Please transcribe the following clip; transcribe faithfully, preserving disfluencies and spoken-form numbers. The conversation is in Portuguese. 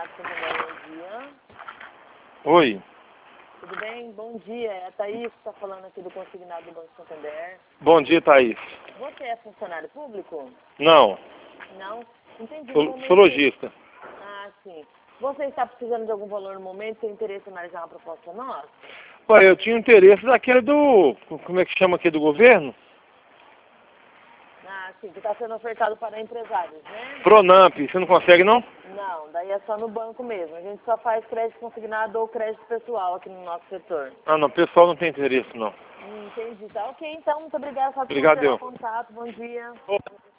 Consignado Santander, bom dia. Oi. Tudo bem? Bom dia. É a Thaís que está falando aqui do Consignado do Banco Santander. Bom dia, Thaís. Você é funcionário público? Não. Não? Entendi. Sou, Momento... sou lojista. Ah, sim. Você está precisando de algum valor no momento? Tem interesse em analisar uma proposta nossa? Ué, eu tinha interesse daquele do... Como é que chama aqui do governo? Ah, sim. Que está sendo ofertado para empresários, né? Pronamp. Você não consegue, não? Não, daí é só no banco mesmo. A gente só faz crédito consignado ou crédito pessoal aqui no nosso setor. Ah, não. O pessoal não tem interesse, não. Hum, entendi. Tá ok, então. Muito obrigada por Obrigado, ter o eu. contato. Bom dia.